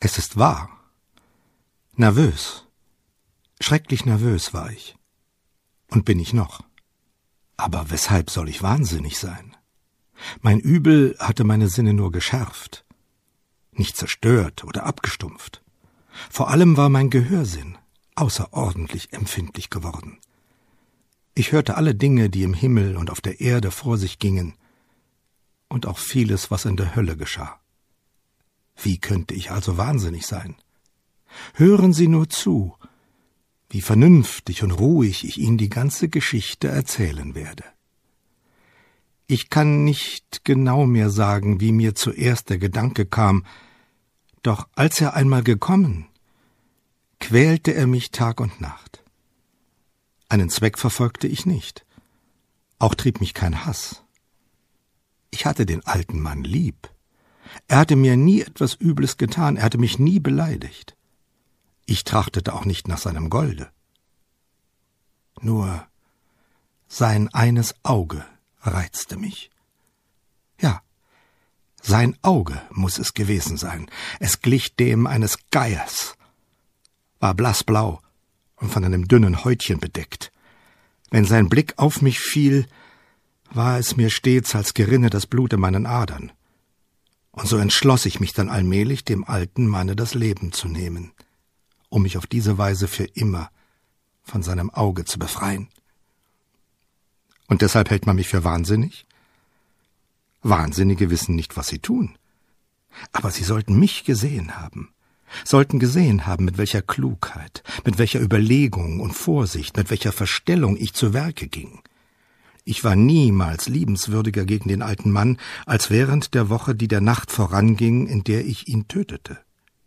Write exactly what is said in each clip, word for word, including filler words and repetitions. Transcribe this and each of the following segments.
Es ist wahr. Nervös, schrecklich nervös war ich. Und bin ich noch. Aber weshalb soll ich wahnsinnig sein? Mein Übel hatte meine Sinne nur geschärft, nicht zerstört oder abgestumpft. Vor allem war mein Gehörsinn außerordentlich empfindlich geworden. Ich hörte alle Dinge, die im Himmel und auf der Erde vor sich gingen, und auch vieles, was in der Hölle geschah. Wie könnte ich also wahnsinnig sein? Hören Sie nur zu, wie vernünftig und ruhig ich Ihnen die ganze Geschichte erzählen werde. Ich kann nicht genau mehr sagen, wie mir zuerst der Gedanke kam, doch als er einmal gekommen, quälte er mich Tag und Nacht. Einen Zweck verfolgte ich nicht, auch trieb mich kein Hass. Ich hatte den alten Mann lieb. Er hatte mir nie etwas Übles getan, er hatte mich nie beleidigt. Ich trachtete auch nicht nach seinem Golde. Nur sein eines Auge reizte mich. Ja, sein Auge muß es gewesen sein. Es glich dem eines Geiers, war blassblau und von einem dünnen Häutchen bedeckt. Wenn sein Blick auf mich fiel, war es mir stets, als gerinne das Blut in meinen Adern. Und so entschloss ich mich dann allmählich, dem alten Manne das Leben zu nehmen, um mich auf diese Weise für immer von seinem Auge zu befreien. Und deshalb hält man mich für wahnsinnig? Wahnsinnige wissen nicht, was sie tun. Aber sie sollten mich gesehen haben, sollten gesehen haben, mit welcher Klugheit, mit welcher Überlegung und Vorsicht, mit welcher Verstellung ich zu Werke ging. Ich war niemals liebenswürdiger gegen den alten Mann, als während der Woche, die der Nacht voranging, in der ich ihn tötete.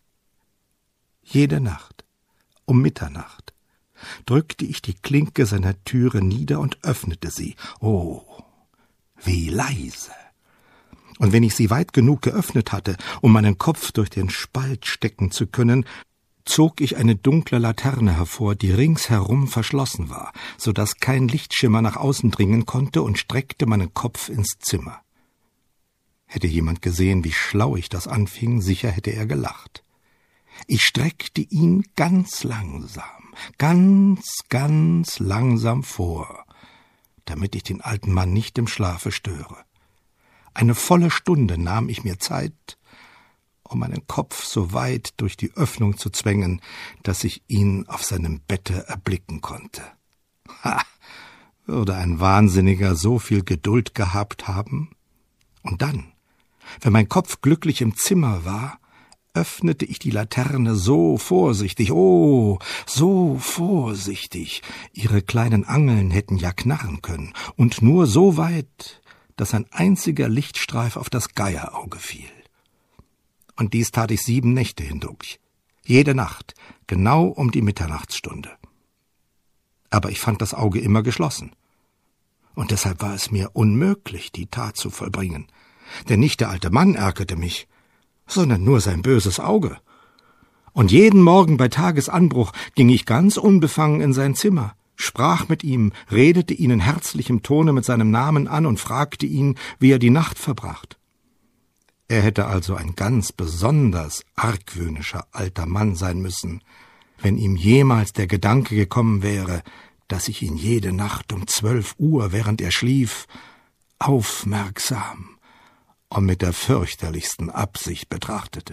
Jede Nacht, um Mitternacht, drückte ich die Klinke seiner Türe nieder und öffnete sie. Oh, wie leise! Und wenn ich sie weit genug geöffnet hatte, um meinen Kopf durch den Spalt stecken zu können, zog ich eine dunkle Laterne hervor, die ringsherum verschlossen war, so daß kein Lichtschimmer nach außen dringen konnte, und streckte meinen Kopf ins Zimmer. Hätte jemand gesehen, wie schlau ich das anfing, sicher hätte er gelacht. Ich streckte ihn ganz langsam, ganz, ganz langsam vor, damit ich den alten Mann nicht im Schlafe störe. Eine volle Stunde nahm ich mir Zeit, um meinen Kopf so weit durch die Öffnung zu zwängen, dass ich ihn auf seinem Bette erblicken konnte. Ha! Würde ein Wahnsinniger so viel Geduld gehabt haben? Und dann, wenn mein Kopf glücklich im Zimmer war, öffnete ich die Laterne so vorsichtig, oh, so vorsichtig, ihre kleinen Angeln hätten ja knarren können, und nur so weit, dass ein einziger Lichtstreif auf das Geierauge fiel. Und dies tat ich sieben Nächte hindurch, jede Nacht, genau um die Mitternachtsstunde. Aber ich fand das Auge immer geschlossen. Und deshalb war es mir unmöglich, die Tat zu vollbringen. Denn nicht der alte Mann ärgerte mich, sondern nur sein böses Auge. Und jeden Morgen bei Tagesanbruch ging ich ganz unbefangen in sein Zimmer, sprach mit ihm, redete ihn in herzlichem Tone mit seinem Namen an und fragte ihn, wie er die Nacht verbracht. Er hätte also ein ganz besonders argwöhnischer alter Mann sein müssen, wenn ihm jemals der Gedanke gekommen wäre, dass ich ihn jede Nacht um zwölf Uhr, während er schlief, aufmerksam und mit der fürchterlichsten Absicht betrachtete.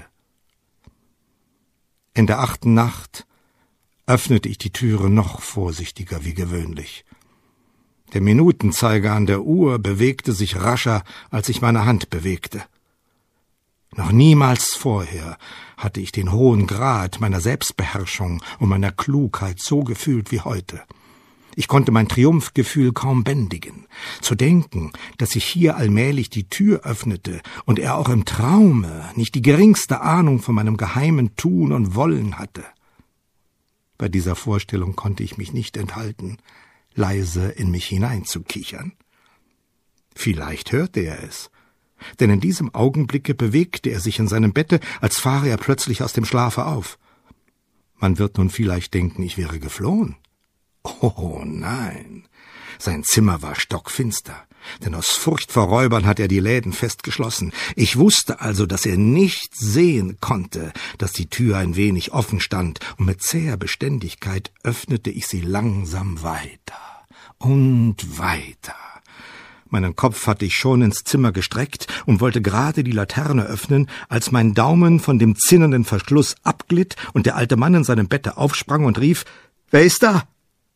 In der achten Nacht öffnete ich die Türe noch vorsichtiger wie gewöhnlich. Der Minutenzeiger an der Uhr bewegte sich rascher, als ich meine Hand bewegte. Noch niemals vorher hatte ich den hohen Grad meiner Selbstbeherrschung und meiner Klugheit so gefühlt wie heute. Ich konnte mein Triumphgefühl kaum bändigen. Zu denken, dass sich hier allmählich die Tür öffnete und er auch im Traume nicht die geringste Ahnung von meinem geheimen Tun und Wollen hatte. Bei dieser Vorstellung konnte ich mich nicht enthalten, leise in mich hineinzukichern. Vielleicht hörte er es, denn in diesem Augenblicke bewegte er sich in seinem Bette, als fahre er plötzlich aus dem Schlafe auf. Man wird nun vielleicht denken, ich wäre geflohen. Oh nein, sein Zimmer war stockfinster. Denn aus Furcht vor Räubern hat er die Läden fest geschlossen. Ich wusste also, dass er nicht sehen konnte, dass die Tür ein wenig offen stand, und mit zäher Beständigkeit öffnete ich sie langsam weiter und weiter. Meinen Kopf hatte ich schon ins Zimmer gestreckt und wollte gerade die Laterne öffnen, als mein Daumen von dem zinnernden Verschluss abglitt und der alte Mann in seinem Bette aufsprang und rief: »Wer ist da?«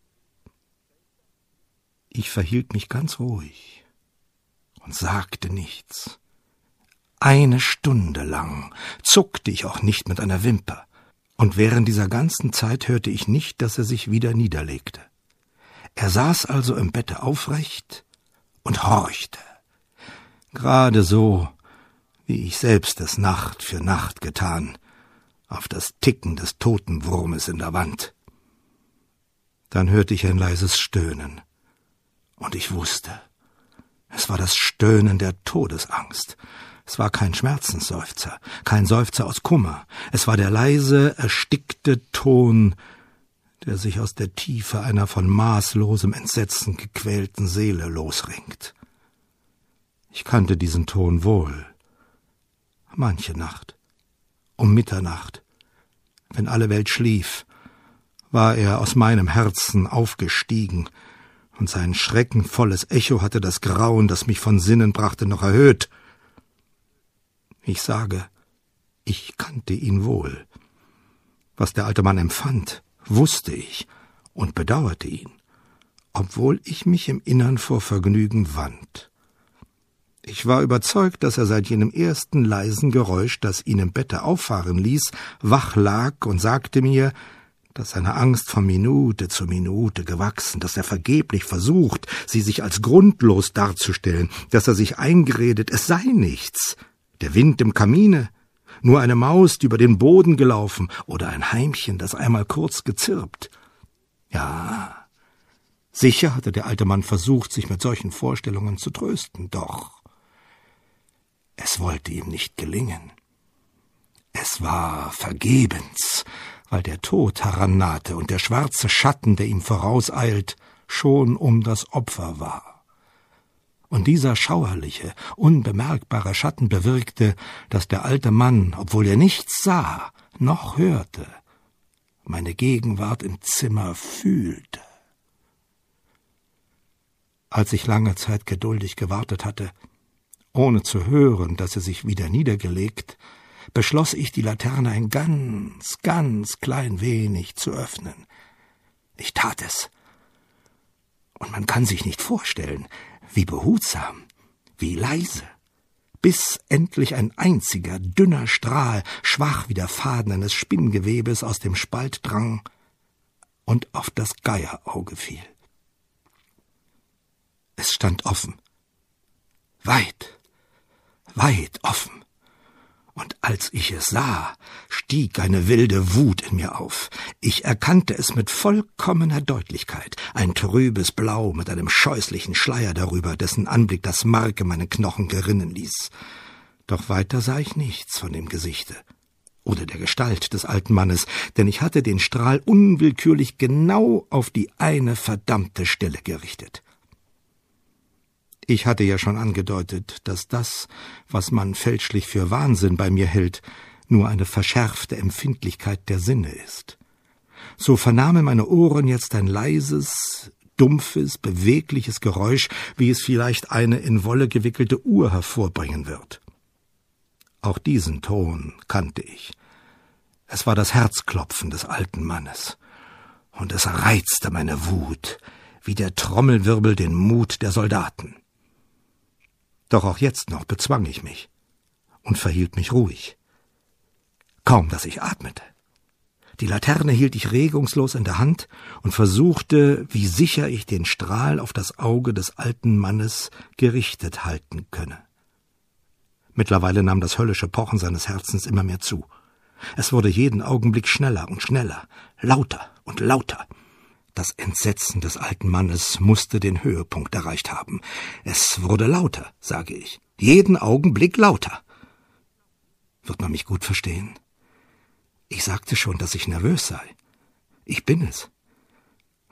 Ich verhielt mich ganz ruhig und sagte nichts. Eine Stunde lang zuckte ich auch nicht mit einer Wimper, und während dieser ganzen Zeit hörte ich nicht, dass er sich wieder niederlegte. Er saß also im Bette aufrecht und horchte, gerade so, wie ich selbst es Nacht für Nacht getan, auf das Ticken des Totenwurmes in der Wand. Dann hörte ich ein leises Stöhnen, und ich wusste, es war das Stöhnen der Todesangst. Es war kein Schmerzensseufzer, kein Seufzer aus Kummer. Es war der leise, erstickte Ton, der sich aus der Tiefe einer von maßlosem Entsetzen gequälten Seele losringt. Ich kannte diesen Ton wohl. Manche Nacht, um Mitternacht, wenn alle Welt schlief, war er aus meinem Herzen aufgestiegen, und sein schreckenvolles Echo hatte das Grauen, das mich von Sinnen brachte, noch erhöht. Ich sage, ich kannte ihn wohl. Was der alte Mann empfand, wusste ich und bedauerte ihn, obwohl ich mich im Innern vor Vergnügen wand. Ich war überzeugt, dass er seit jenem ersten leisen Geräusch, das ihn im Bette auffahren ließ, wach lag und sagte mir, dass seine Angst von Minute zu Minute gewachsen, dass er vergeblich versucht, sie sich als grundlos darzustellen, dass er sich eingeredet, es sei nichts, der Wind im Kamine, nur eine Maus, die über den Boden gelaufen, oder ein Heimchen, das einmal kurz gezirpt. Ja, sicher hatte der alte Mann versucht, sich mit solchen Vorstellungen zu trösten, doch es wollte ihm nicht gelingen. Es war vergebens, weil der Tod herannahte und der schwarze Schatten, der ihm vorauseilt, schon um das Opfer war. Und dieser schauerliche, unbemerkbare Schatten bewirkte, dass der alte Mann, obwohl er nichts sah, noch hörte, meine Gegenwart im Zimmer fühlte. Als ich lange Zeit geduldig gewartet hatte, ohne zu hören, dass er sich wieder niedergelegt, beschloss ich, die Laterne ein ganz, ganz klein wenig zu öffnen. Ich tat es. Und man kann sich nicht vorstellen, wie behutsam, wie leise, bis endlich ein einziger, dünner Strahl, schwach wie der Faden eines Spinngewebes, aus dem Spalt drang und auf das Geierauge fiel. Es stand offen, weit, weit offen. Und als ich es sah, stieg eine wilde Wut in mir auf. Ich erkannte es mit vollkommener Deutlichkeit, ein trübes Blau mit einem scheußlichen Schleier darüber, dessen Anblick das Mark in meinen Knochen gerinnen ließ. Doch weiter sah ich nichts von dem Gesichte oder der Gestalt des alten Mannes, denn ich hatte den Strahl unwillkürlich genau auf die eine verdammte Stelle gerichtet. Ich hatte ja schon angedeutet, dass das, was man fälschlich für Wahnsinn bei mir hält, nur eine verschärfte Empfindlichkeit der Sinne ist. So vernahmen meine Ohren jetzt ein leises, dumpfes, bewegliches Geräusch, wie es vielleicht eine in Wolle gewickelte Uhr hervorbringen wird. Auch diesen Ton kannte ich. Es war das Herzklopfen des alten Mannes, und es reizte meine Wut, wie der Trommelwirbel den Mut der Soldaten. Doch auch jetzt noch bezwang ich mich und verhielt mich ruhig. Kaum, dass ich atmete. Die Laterne hielt ich regungslos in der Hand und versuchte, wie sicher ich den Strahl auf das Auge des alten Mannes gerichtet halten könne. Mittlerweile nahm das höllische Pochen seines Herzens immer mehr zu. Es wurde jeden Augenblick schneller und schneller, lauter und lauter. Das Entsetzen des alten Mannes musste den Höhepunkt erreicht haben. Es wurde lauter, sage ich, jeden Augenblick lauter. Wird man mich gut verstehen? Ich sagte schon, dass ich nervös sei. Ich bin es.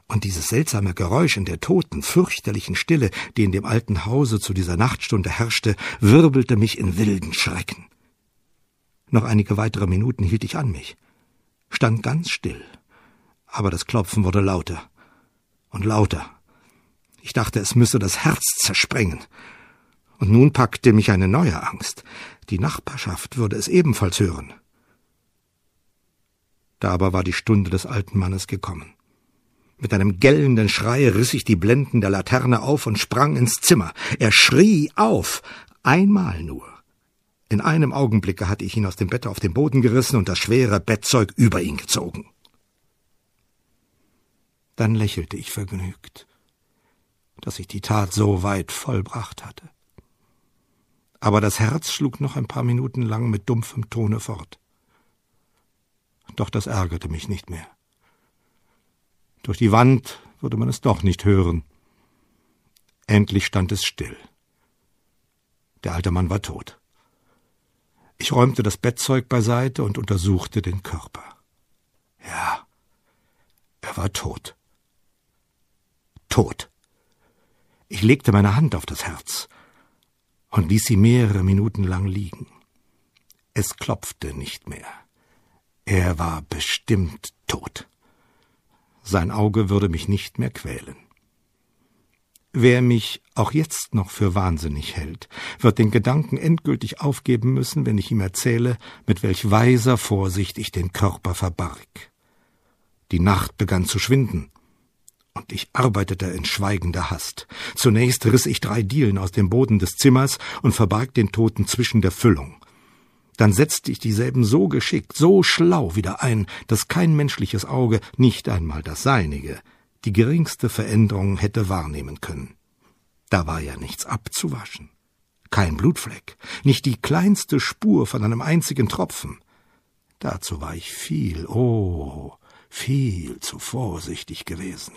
Und dieses seltsame Geräusch in der toten, fürchterlichen Stille, die in dem alten Hause zu dieser Nachtstunde herrschte, wirbelte mich in wilden Schrecken. Noch einige weitere Minuten hielt ich an mich, stand ganz still, aber das Klopfen wurde lauter und lauter. Ich dachte, es müsse das Herz zersprengen. Und nun packte mich eine neue Angst. Die Nachbarschaft würde es ebenfalls hören. Da aber war die Stunde des alten Mannes gekommen. Mit einem gellenden Schrei riss ich die Blenden der Laterne auf und sprang ins Zimmer. Er schrie auf, einmal nur. In einem Augenblicke hatte ich ihn aus dem Bett auf den Boden gerissen und das schwere Bettzeug über ihn gezogen. Dann lächelte ich vergnügt, dass ich die Tat so weit vollbracht hatte. Aber das Herz schlug noch ein paar Minuten lang mit dumpfem Tone fort. Doch das ärgerte mich nicht mehr. Durch die Wand würde man es doch nicht hören. Endlich stand es still. Der alte Mann war tot. Ich räumte das Bettzeug beiseite und untersuchte den Körper. Ja, er war tot. Tot. Ich legte meine Hand auf das Herz und ließ sie mehrere Minuten lang liegen. Es klopfte nicht mehr. Er war bestimmt tot. Sein Auge würde mich nicht mehr quälen. Wer mich auch jetzt noch für wahnsinnig hält, wird den Gedanken endgültig aufgeben müssen, wenn ich ihm erzähle, mit welch weiser Vorsicht ich den Körper verbarg. Die Nacht begann zu schwinden, und ich arbeitete in schweigender Hast. Zunächst riss ich drei Dielen aus dem Boden des Zimmers und verbarg den Toten zwischen der Füllung. Dann setzte ich dieselben so geschickt, so schlau wieder ein, dass kein menschliches Auge, nicht einmal das seinige, die geringste Veränderung hätte wahrnehmen können. Da war ja nichts abzuwaschen. Kein Blutfleck, nicht die kleinste Spur von einem einzigen Tropfen. Dazu war ich viel, oh, viel zu vorsichtig gewesen.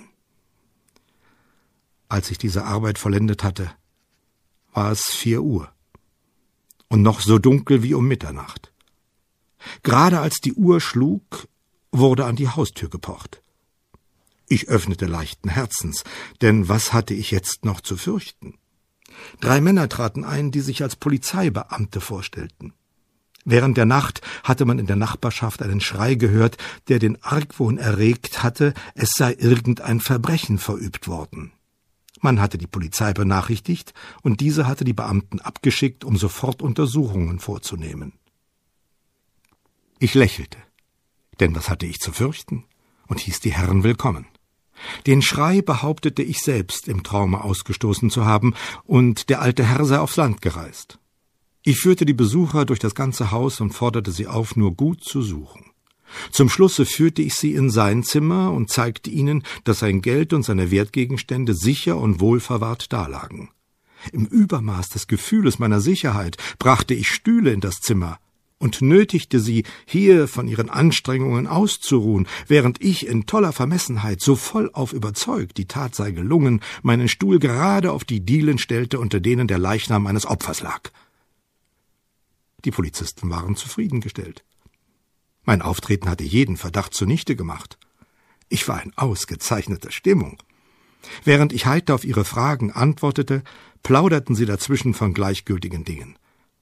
Als ich diese Arbeit vollendet hatte, war es vier Uhr. Und noch so dunkel wie um Mitternacht. Gerade als die Uhr schlug, wurde an die Haustür gepocht. Ich öffnete leichten Herzens, denn was hatte ich jetzt noch zu fürchten? Drei Männer traten ein, die sich als Polizeibeamte vorstellten. Während der Nacht hatte man in der Nachbarschaft einen Schrei gehört, der den Argwohn erregt hatte, es sei irgendein Verbrechen verübt worden. Man hatte die Polizei benachrichtigt, und diese hatte die Beamten abgeschickt, um sofort Untersuchungen vorzunehmen. Ich lächelte, denn was hatte ich zu fürchten, und hieß die Herren willkommen. Den Schrei behauptete ich selbst im Traume ausgestoßen zu haben, und der alte Herr sei aufs Land gereist. Ich führte die Besucher durch das ganze Haus und forderte sie auf, nur gut zu suchen. Zum Schlusse führte ich sie in sein Zimmer und zeigte ihnen, dass sein Geld und seine Wertgegenstände sicher und wohlverwahrt dalagen. Im Übermaß des Gefühles meiner Sicherheit brachte ich Stühle in das Zimmer und nötigte sie, hier von ihren Anstrengungen auszuruhen, während ich in toller Vermessenheit, so vollauf überzeugt, die Tat sei gelungen, meinen Stuhl gerade auf die Dielen stellte, unter denen der Leichnam meines Opfers lag. Die Polizisten waren zufriedengestellt. Mein Auftreten hatte jeden Verdacht zunichte gemacht. Ich war in ausgezeichneter Stimmung. Während ich heiter auf ihre Fragen antwortete, plauderten sie dazwischen von gleichgültigen Dingen.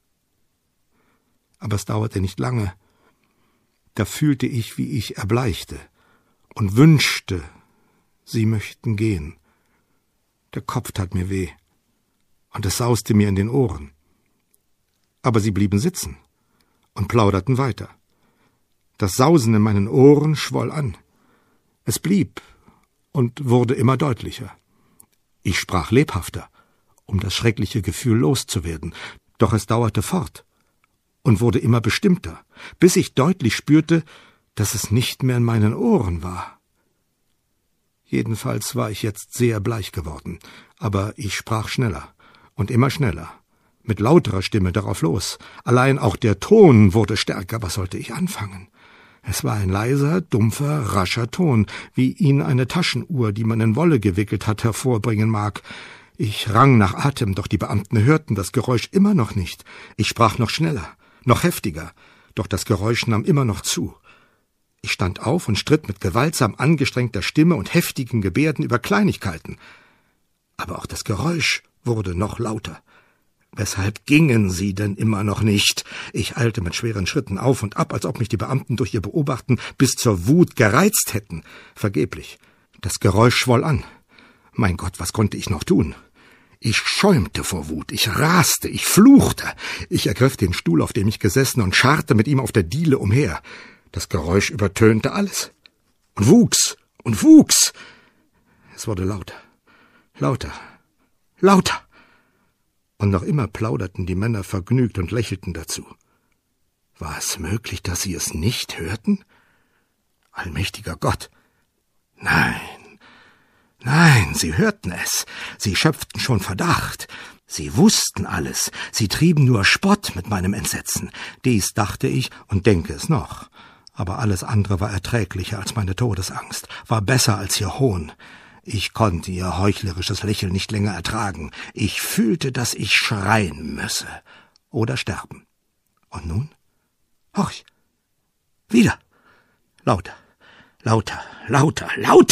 Aber es dauerte nicht lange. Da fühlte ich, wie ich erbleichte und wünschte, sie möchten gehen. Der Kopf tat mir weh, und es sauste mir in den Ohren. Aber sie blieben sitzen und plauderten weiter. Das Sausen in meinen Ohren schwoll an. Es blieb und wurde immer deutlicher. Ich sprach lebhafter, um das schreckliche Gefühl loszuwerden, doch es dauerte fort und wurde immer bestimmter, bis ich deutlich spürte, dass es nicht mehr in meinen Ohren war. Jedenfalls war ich jetzt sehr bleich geworden, aber ich sprach schneller und immer schneller, mit lauterer Stimme darauf los. Allein auch der Ton wurde stärker. Was sollte ich anfangen? Es war ein leiser, dumpfer, rascher Ton, wie ihn eine Taschenuhr, die man in Wolle gewickelt hat, hervorbringen mag. Ich rang nach Atem, doch die Beamten hörten das Geräusch immer noch nicht. Ich sprach noch schneller, noch heftiger, doch das Geräusch nahm immer noch zu. Ich stand auf und stritt mit gewaltsam angestrengter Stimme und heftigen Gebärden über Kleinigkeiten. Aber auch das Geräusch wurde noch lauter. Weshalb gingen sie denn immer noch nicht? Ich eilte mit schweren Schritten auf und ab, als ob mich die Beamten durch ihr Beobachten bis zur Wut gereizt hätten. Vergeblich. Das Geräusch schwoll an. Mein Gott, was konnte ich noch tun? Ich schäumte vor Wut, ich raste, ich fluchte. Ich ergriff den Stuhl, auf dem ich gesessen, und scharrte mit ihm auf der Diele umher. Das Geräusch übertönte alles. Und wuchs und wuchs. Es wurde lauter, lauter, lauter. Und noch immer plauderten die Männer vergnügt und lächelten dazu. War es möglich, dass sie es nicht hörten? Allmächtiger Gott! Nein, nein, sie hörten es. Sie schöpften schon Verdacht. Sie wussten alles. Sie trieben nur Spott mit meinem Entsetzen. Dies dachte ich und denke es noch. Aber alles andere war erträglicher als meine Todesangst, war besser als ihr Hohn. Ich konnte ihr heuchlerisches Lächeln nicht länger ertragen. Ich fühlte, dass ich schreien müsse oder sterben. Und nun? Horch! Wieder! Lauter, lauter, lauter, lauter!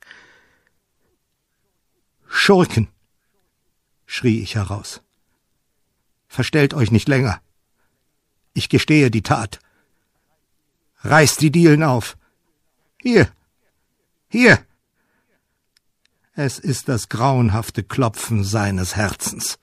Schurken! Schrie ich heraus. Verstellt euch nicht länger. Ich gestehe die Tat. Reißt die Dielen auf. Hier! Hier! Es ist das grauenhafte Klopfen seines Herzens.